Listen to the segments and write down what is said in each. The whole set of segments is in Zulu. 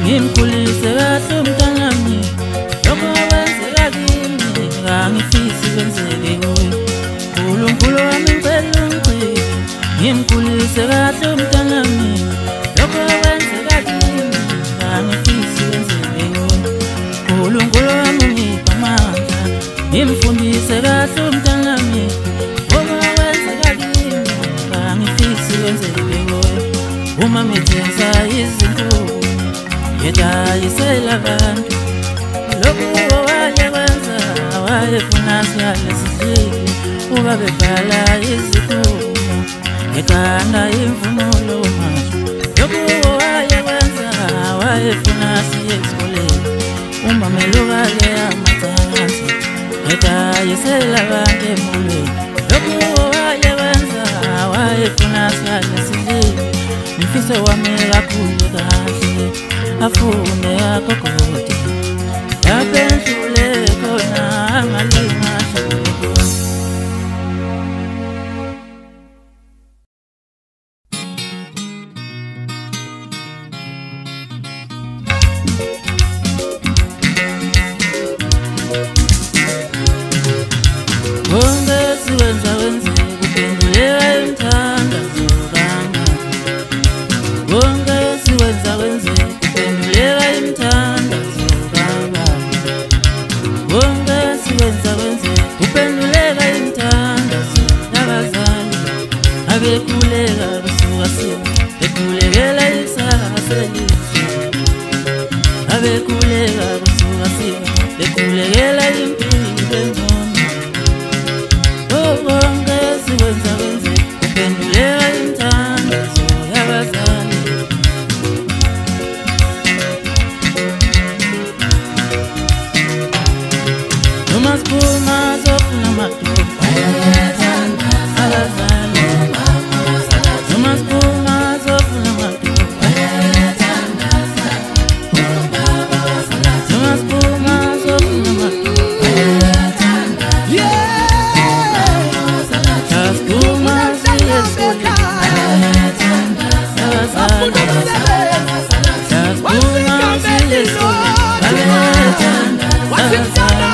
ngimkhulise kahle umntanami lokho wenzeka kimi angifisi kwenzeke kuwe uNkulunkulu wami ngicela ungigcine ngimkhulise kahle umntanami lokho wenzeka kimi angifisi kwenzeke kuwe uNkulunkulu wami ungipha amandla ngimfundise kahle umntanami lokho wenzeka kimi angifisi kwenzeke kuwe uma mithenza izinkulu yedayisela abantu lokhu wayekwenza wayefuna sihlale sidlile ubabebhala izikhuluma ekhanda imvunulo masho lokhu wayekwenza wayefuna siye esikoleni umameluka-ke amacansi yedayisela abantu emulweni lokhu wayekwenza wayefuna sihlale sidlile mfise wami kakhulu kahle afune agogote yaphendule khona angalingasho konke siwenza wenze kuphenduleka imthandazo kangaka konke siwenza wenze kuphenduleka imthandazo kangaka konke siwenza wenze kuphenduleka imthandazo yabazali abekhuleka besuka sini bekhulekela isaka selizwe abekhuleka besuka sini bekhulekela impilo engcono konke siwenza wenze kuphenduleka imthandazo yabazali noma siphuma sofuna amadoda abazali noma siphuma sofuna amadoda noma siphuma sofuna amadoda siphuma siye esikoleni abazali siphuma siye esikoleni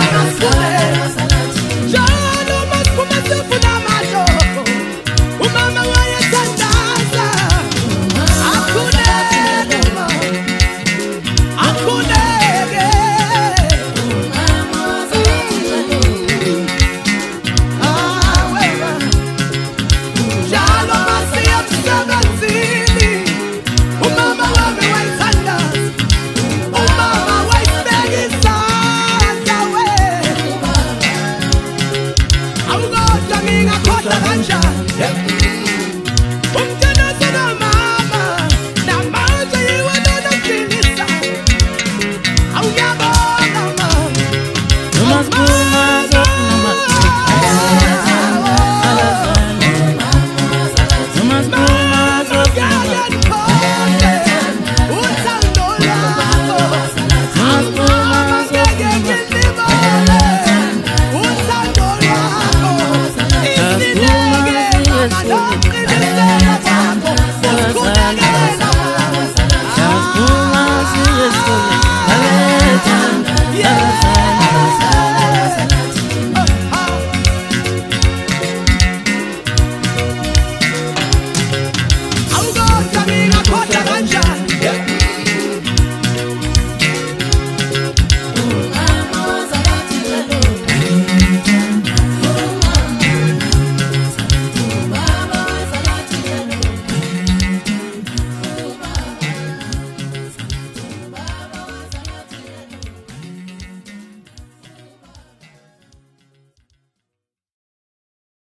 I'm